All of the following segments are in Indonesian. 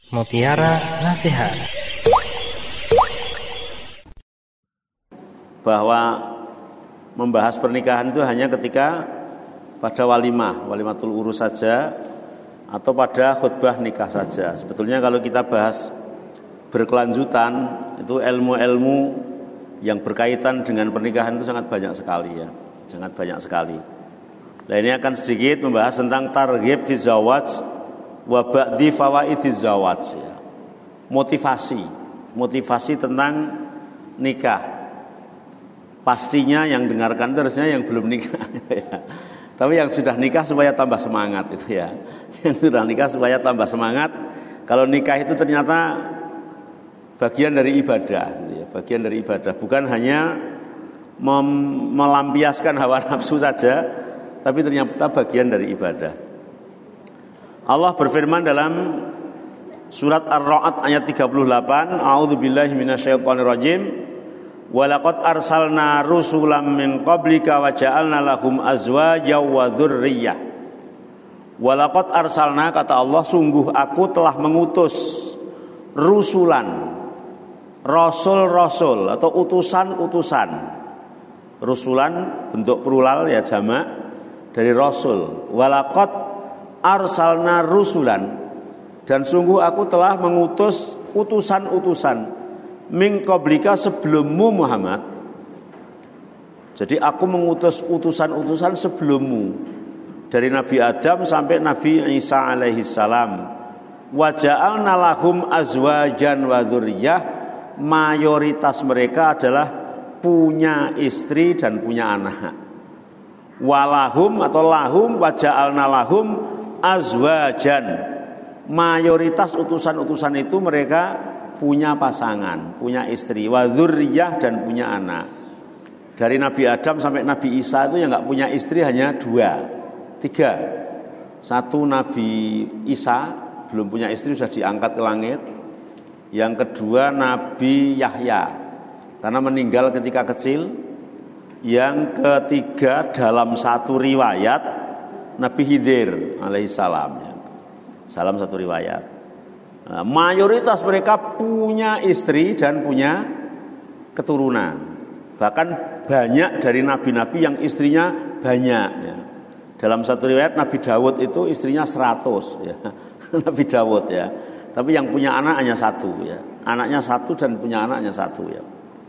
Mutiara Nasihat. Bahwa membahas pernikahan itu hanya ketika pada walimatul urus saja, atau pada khutbah nikah saja. Sebetulnya kalau kita bahas berkelanjutan, itu ilmu-ilmu yang berkaitan dengan pernikahan itu sangat banyak sekali ya, sangat banyak sekali. Nah, ini akan sedikit membahas tentang targhib fi zawaj wa ba'di fawaidiz zawaj ya. Motivasi tentang nikah. Pastinya yang dengarkan terusnya yang belum nikah ya. Tapi yang sudah nikah supaya tambah semangat itu ya. Yang sudah nikah supaya tambah semangat. Kalau nikah itu ternyata bagian dari ibadah gitu ya. Bagian dari ibadah, bukan hanya melampiaskan hawa nafsu saja, tapi ternyata bagian dari ibadah. Allah berfirman dalam surat Ar-Ra'd ayat 38, A'udzubillahi minasyaitonirrajim. Walaqad arsalna rusulan min qablika wa ja'alna lahum azwajan wa dzurriyyah. Walaqad arsalna, kata Allah, sungguh aku telah mengutus rusulan, rasul-rasul atau utusan-utusan. Rusulan bentuk plural ya, jamak dari rasul. Walaqad arsalna rusulan, dan sungguh aku telah mengutus utusan-utusan min qablika, sebelummu Muhammad. Jadi aku mengutus utusan-utusan sebelummu, dari Nabi Adam sampai Nabi Isa alaihi salam. Wa ja'alna lahum azwajan wa dzurriyyah, mayoritas mereka adalah punya istri dan punya anak. Walahum atau lahum wa ja'alna lahum azwajan, mayoritas utusan-utusan itu mereka punya pasangan, punya istri, wa dzurriyyah, dan punya anak. Dari Nabi Adam sampai Nabi Isa itu yang enggak punya istri hanya 3. Satu, Nabi Isa belum punya istri, sudah diangkat ke langit. Yang kedua Nabi Yahya, karena meninggal ketika kecil. Yang ketiga dalam satu riwayat Nabi Khidir alaihissalam ya. Salam satu riwayat. Nah, mayoritas mereka punya istri dan punya keturunan. Bahkan banyak dari nabi-nabi yang istrinya banyak ya. Dalam satu riwayat Nabi Dawud itu istrinya 100 ya. Nabi Dawud ya. Tapi yang punya anak hanya 1 ya. Anaknya 1 dan punya anak hanya 1 ya.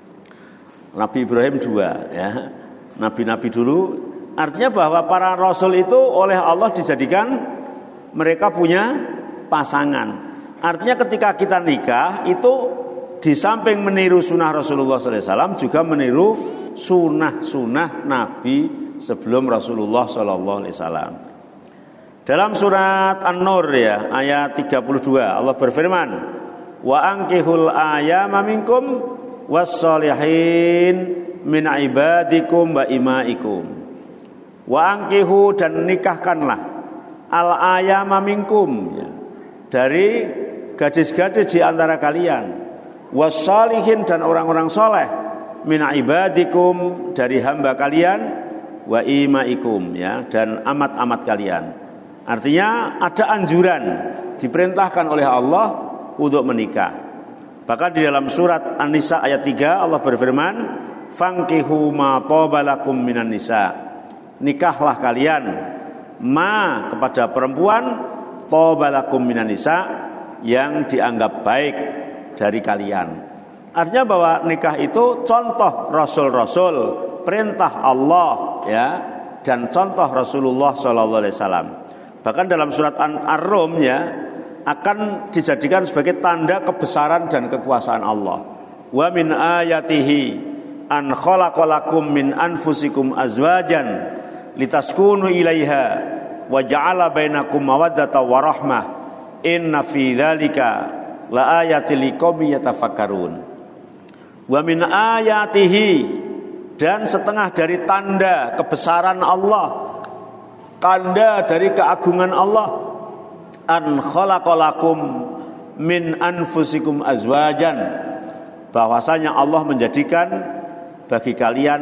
Nabi Ibrahim 2 ya. Nabi-nabi dulu. Artinya bahwa para rasul itu oleh Allah dijadikan mereka punya pasangan. Artinya ketika kita nikah itu di samping meniru sunnah Rasulullah SAW, juga meniru sunnah-sunnah Nabi sebelum Rasulullah SAW. Dalam surat An-Nur ya, ayat 32 Allah berfirman, wa ankihul ayyama minkum wassalihin min ibadikum wa imaikum. Wa ankihu, dan nikahkanlah al ayyama minkum ya, dari gadis-gadis di antara kalian, wassalihin, dan orang-orang soleh, min ibadikum, dari hamba kalian, wa imaikum ya, dan amat-amat kalian. Artinya ada anjuran, diperintahkan oleh Allah untuk menikah. Bahkan di dalam surat An-Nisa ayat 3 Allah berfirman, fankihu ma thaba lakum minan nisa, nikahlah kalian ma, kepada perempuan, thaba lakum minan nisa, yang dianggap baik dari kalian. Artinya bahwa nikah itu contoh rasul-rasul, perintah Allah ya, dan contoh Rasulullah SAW. Bahkan dalam surat Ar-Rum ya, akan dijadikan sebagai tanda kebesaran dan kekuasaan Allah. Wa min ayatihi an khalaqalakum min anfusikum azwajan litaskunu ilaiha wa ja'ala bainakum mawaddatan wa rahmah inna fi dzalika la ayatil liqaumin yatafakkarun. Wa min ayatihi, dan setengah dari tanda kebesaran Allah, tanda dari keagungan Allah, an khalaqalakum min anfusikum azwajan, bahwasanya Allah menjadikan bagi kalian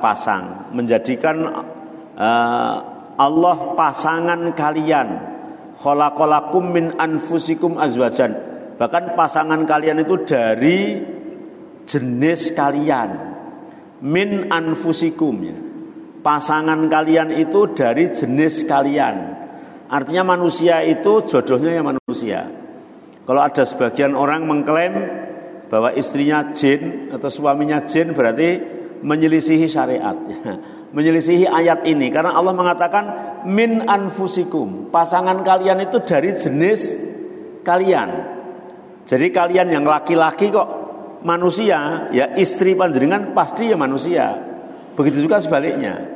berpasang-pasang, menjadikan Allah pasangan kalian, Khalaqalakum min anfusikum azwajan. Bahkan pasangan kalian itu dari jenis kalian. Min anfusikum ya. Pasangan kalian itu dari jenis kalian. Artinya manusia itu jodohnya ya manusia. Kalau ada sebagian orang mengklaim bahwa istrinya jin atau suaminya jin, berarti menyelisihi syariat, menyelisihi ayat ini. Karena Allah mengatakan min anfusikum, pasangan kalian itu dari jenis kalian. Jadi kalian yang laki-laki kok manusia, ya istri panjenengan pasti ya manusia. Begitu juga sebaliknya.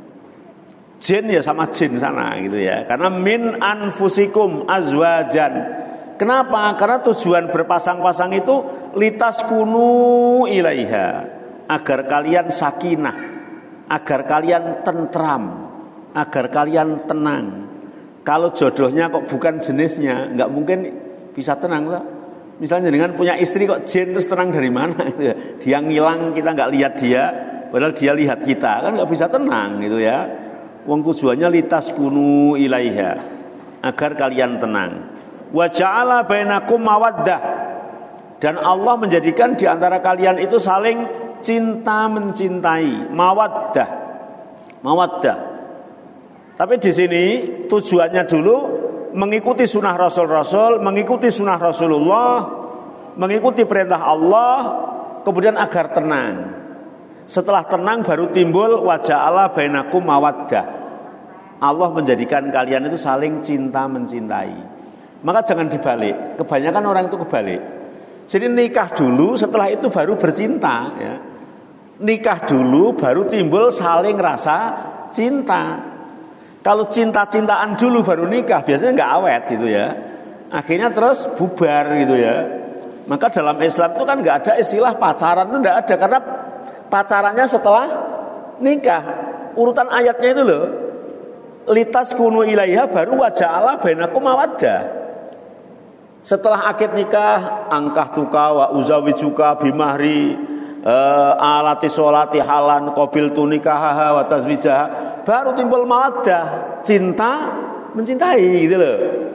Jin ya sama jin sana gitu ya. Karena min anfusikum azwajan. Kenapa? Karena tujuan berpasang-pasang itu litaskunu ilaiha, agar kalian sakinah, agar kalian tentram, agar kalian tenang. Kalau jodohnya kok bukan jenisnya, nggak mungkin bisa tenang lah. Misalnya dengan punya istri kok jin, terus tenang dari mana? Dia ngilang, kita nggak lihat dia, padahal dia lihat kita, kan nggak bisa tenang gitu ya. Wong tujuannya litaskunu ilaiha, agar kalian tenang. Wa ja'ala bainakum mawaddah, dan Allah menjadikan di antara kalian itu saling cinta mencintai, mawaddah. Mawaddah. Tapi di sini tujuannya dulu mengikuti sunnah Rasul-Rasul, mengikuti sunnah Rasulullah, mengikuti perintah Allah, kemudian agar tenang. Setelah tenang baru timbul wa ja'ala bainakum mawaddah. Allah menjadikan kalian itu saling cinta mencintai. Maka jangan dibalik. Kebanyakan orang itu kebalik. Jadi nikah dulu, setelah itu baru bercinta ya. Nikah dulu baru timbul saling rasa cinta. Kalau cinta-cintaan dulu baru nikah, biasanya nggak awet gitu ya. Akhirnya terus bubar gitu ya. Maka dalam Islam itu kan nggak ada istilah pacaran, itu nggak ada, karena pacarannya setelah nikah. Urutan ayatnya itu loh, litaskunu ilaiha baru wa ja'ala bainakum mawaddah. Setelah akad nikah, angkah tuka wa uzawijuka bimahri alati sholati halan qabil tunikaha wa tazwijah, baru timbul mawaddah, cinta mencintai gitu loh.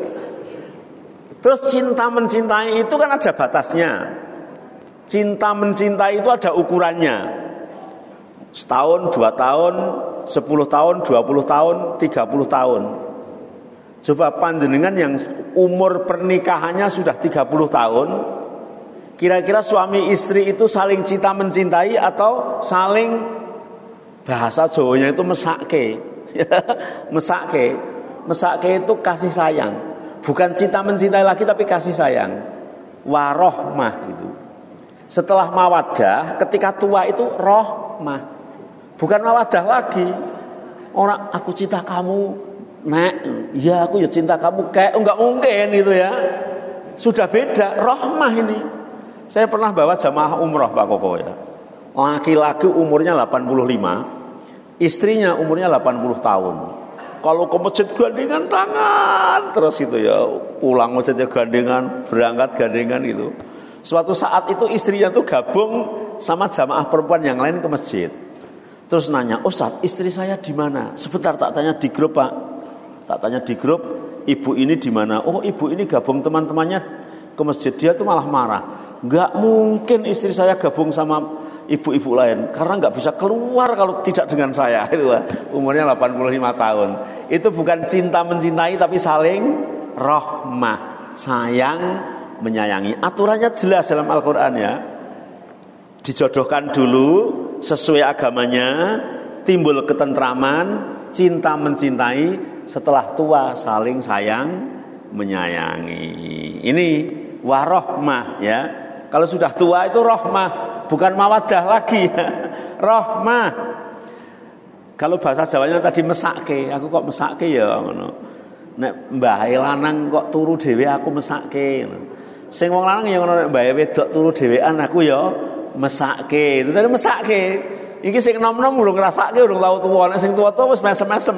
Terus cinta mencintai itu kan ada batasnya. Cinta mencintai itu ada ukurannya. Setahun, 2 tahun, 10 tahun, 20 tahun, 30 tahun. Coba panjenengan yang umur pernikahannya sudah 30 tahun, kira-kira suami istri itu saling cinta mencintai atau saling, bahasa Jawanya itu mesake. Mesake. Mesake itu kasih sayang. Bukan cinta mencintai lagi tapi kasih sayang. Warohmah gitu. Setelah mawaddah, ketika tua itu rohmah. Bukan mawaddah lagi. Orang aku cinta kamu, Nek, ya aku ya cinta kamu, kayak enggak mungkin gitu ya. Sudah beda, rahmah ini. Saya pernah bawa jamaah umroh Pak Koko ya. Laki-laki umurnya 85, istrinya umurnya 80 tahun. Kalau ke masjid gandengan tangan terus gitu ya. Pulang masjidnya gandengan, berangkat gandengan gitu. Suatu saat itu istrinya tuh gabung sama jamaah perempuan yang lain ke masjid. Terus nanya, "Ustaz, istri saya di mana?" Sebentar tak tanya di grup, Pak. Tak tanya di grup, ibu ini di mana? Oh, ibu ini gabung teman-temannya ke masjid. Dia tuh malah marah. Enggak mungkin istri saya gabung sama ibu-ibu lain, karena enggak bisa keluar kalau tidak dengan saya. Itu umurnya 85 tahun. Itu bukan cinta mencintai tapi saling rahmah, sayang menyayangi. Aturannya jelas dalam Al-Qur'an ya. Dijodohkan dulu sesuai agamanya, timbul ketentraman, cinta mencintai. Setelah tua saling sayang menyayangi. Ini warohmah ya. Kalau sudah tua itu rohmah, bukan mawadah lagi ya. Rohmah. Kalau bahasa Jawanya tadi mesake, aku kok mesake ya ngono. Nek mbahe lanang kok turu dhewe aku mesake. Sing wong lanang ya ngono, nek mbahe wedok turu dhewean aku ya mesake. Itu tadi mesake. Iki sing nom-nom urung ngrasake, urung tau tuwa. Nek sing tuwa-tuwa wis mesem-mesem.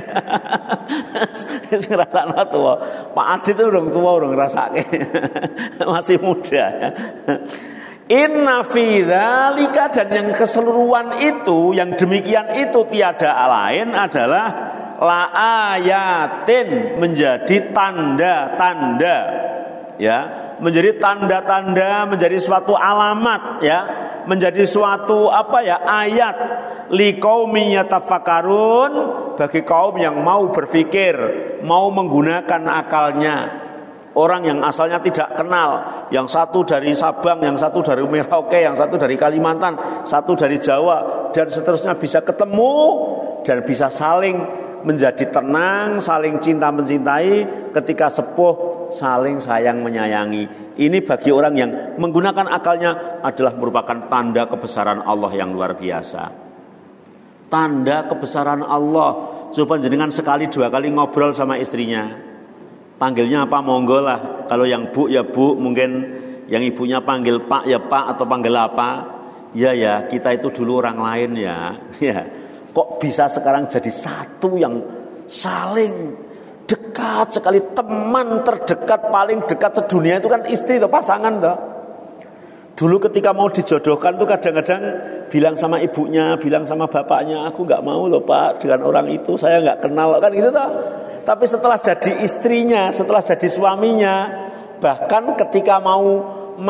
Sing ngrasakno tuwa. Pak Adit itu urung tuwa, urung ngrasake. Masih muda. Inna fi dzalika, dan yang keseluruhan itu, yang demikian itu tiada lain adalah la ayatin, menjadi tanda-tanda, ya, menjadi tanda-tanda, menjadi suatu alamat, ya, menjadi suatu ayat liqaumi yatafakkarun, bagi kaum yang mau berpikir, mau menggunakan akalnya. Orang yang asalnya tidak kenal, yang satu dari Sabang, yang satu dari Merauke, yang satu dari Kalimantan, satu dari Jawa, dan seterusnya bisa ketemu dan bisa saling menjadi tenang, saling cinta mencintai, ketika sepuh saling sayang menyayangi. Ini bagi orang yang menggunakan akalnya adalah merupakan tanda kebesaran Allah yang luar biasa. Tanda kebesaran Allah. Coba jenengan sekali dua kali ngobrol sama istrinya, panggilnya apa monggo lah. Kalau yang bu ya bu, mungkin yang ibunya panggil pak ya pak, atau panggil apa. Ya kita itu dulu orang lain ya. Ya. Kok bisa sekarang jadi satu yang saling dekat sekali, teman terdekat, paling dekat sedunia itu kan istri atau pasangan toh. Dulu ketika mau dijodohkan tuh kadang-kadang bilang sama ibunya, bilang sama bapaknya, aku nggak mau loh pak dengan orang itu, saya nggak kenal kan gitu toh. Tapi setelah jadi istrinya, setelah jadi suaminya, bahkan ketika mau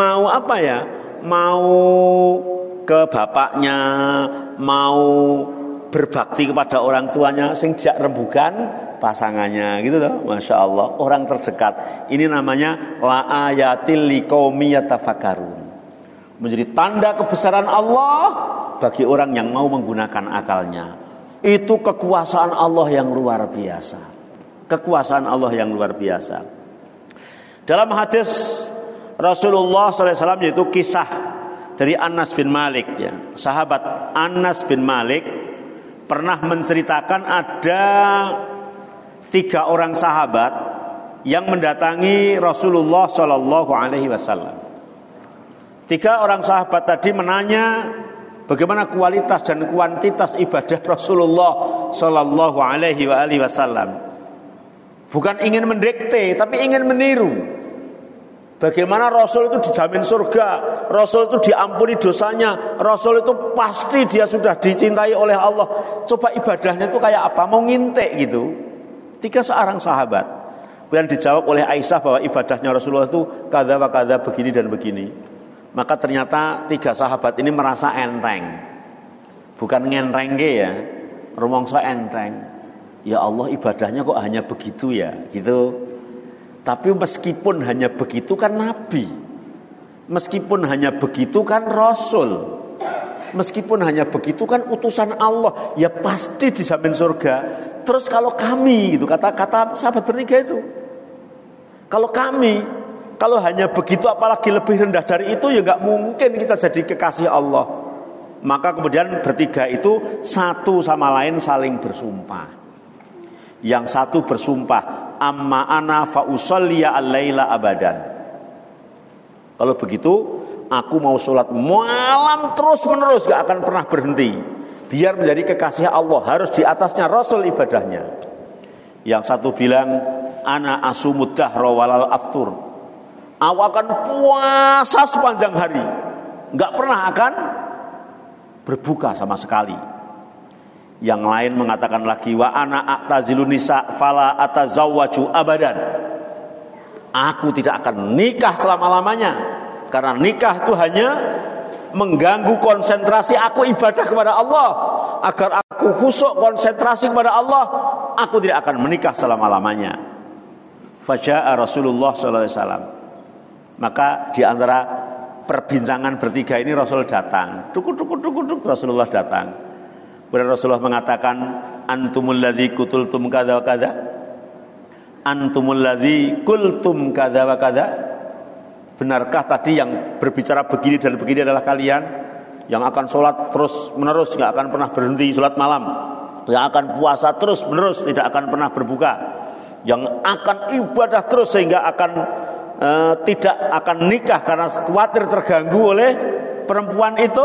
ke bapaknya, mau berbakti kepada orang tuanya, sing jak rembugan pasangannya gitu loh. Masya Allah, orang terdekat. Ini namanya la ayatil liqaumi yatafakkarun, menjadi tanda kebesaran Allah bagi orang yang mau menggunakan akalnya. Itu kekuasaan Allah yang luar biasa. Kekuasaan Allah yang luar biasa. Dalam hadis Rasulullah SAW, yaitu kisah dari Anas bin Malik, ya. Sahabat Anas bin Malik pernah menceritakan ada 3 orang sahabat yang mendatangi Rasulullah SAW. 3 orang sahabat tadi menanya bagaimana kualitas dan kuantitas ibadah Rasulullah SAW. Bukan ingin mendikte, tapi ingin meniru. Bagaimana Rasul itu dijamin surga, Rasul itu diampuni dosanya, Rasul itu pasti dia sudah dicintai oleh Allah. Coba ibadahnya itu kayak apa? Mau ngintek gitu. 3 seorang sahabat. Kemudian dijawab oleh Aisyah bahwa ibadahnya Rasulullah itu kada wa kada, begini dan begini. Maka ternyata 3 sahabat ini merasa enteng. Bukan ngenrengke ya, rumangsa enteng. Ya Allah, ibadahnya kok hanya begitu ya, gitu. Tapi meskipun hanya begitu kan Nabi, meskipun hanya begitu kan Rasul, meskipun hanya begitu kan utusan Allah, ya pasti dijamin surga. Terus kalau kami, gitu, kata sahabat bertiga itu, kalau kami, kalau hanya begitu apalagi lebih rendah dari itu, ya gak mungkin kita jadi kekasih Allah. Maka kemudian bertiga itu satu sama lain saling bersumpah. Yang satu bersumpah, amma ana fa usalliya al-laila abadan. Kalau begitu, aku mau sholat malam terus menerus, gak akan pernah berhenti, biar menjadi kekasih Allah. Harus di atasnya Rasul ibadahnya. Yang satu bilang, ana asumud dahra walal aftur. Aku akan puasa sepanjang hari, gak pernah akan berbuka sama sekali. Yang lain mengatakan lagi, wa ana a'tazilun nisa fala atazawwaju abadan. Aku tidak akan nikah selama-lamanya, karena nikah itu hanya mengganggu konsentrasi aku ibadah kepada Allah. Agar aku khusyuk konsentrasi kepada Allah, aku tidak akan menikah selama-lamanya. Faja'a Rasulullah SAW. Maka di antara perbincangan bertiga ini Rasul datang. Duk Rasulullah datang. Kemudian Rasulullah mengatakan, antumul ladzi qultum kadza wa kadza. Antumul ladzi qultum kadza wa kadza. Benarkah tadi yang berbicara begini dan begini adalah kalian yang akan sholat terus menerus, tidak akan pernah berhenti sholat malam, yang akan puasa terus menerus, tidak akan pernah berbuka, yang akan ibadah terus sehingga akan tidak akan nikah karena khawatir terganggu oleh perempuan itu?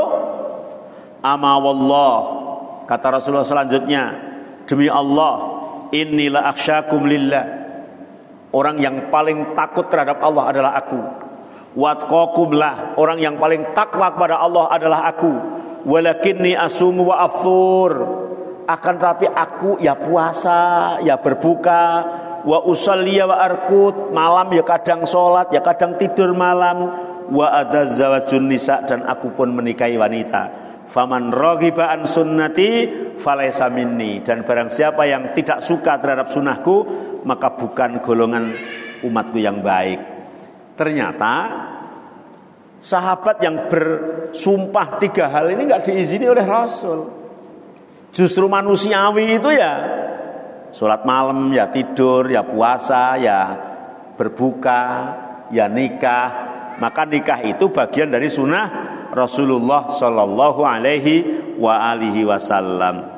Ama wallah, kata Rasulullah selanjutnya, demi Allah, inilah akhsyakum lillah. Orang yang paling takut terhadap Allah adalah aku. Watqakumlah, orang yang paling takwa kepada Allah adalah aku. Walakinni asumu wa afthur. akan tapi aku ya puasa, ya berbuka, wa usolli wa arkut, malam ya kadang sholat, ya kadang tidur malam, wa adzawajun nisa, dan aku pun menikahi wanita. Faman raghiba an sunnati falaysa minni, dan barang siapa yang tidak suka terhadap sunnahku maka bukan golongan umatku yang baik. Ternyata sahabat yang bersumpah 3 hal ini enggak diizini oleh Rasul. Justru manusiawi itu ya sholat malam, ya tidur, ya puasa, ya berbuka, ya nikah. Maka nikah itu bagian dari sunnah Rasulullah Sallallahu Alaihi wa alihi wasallam.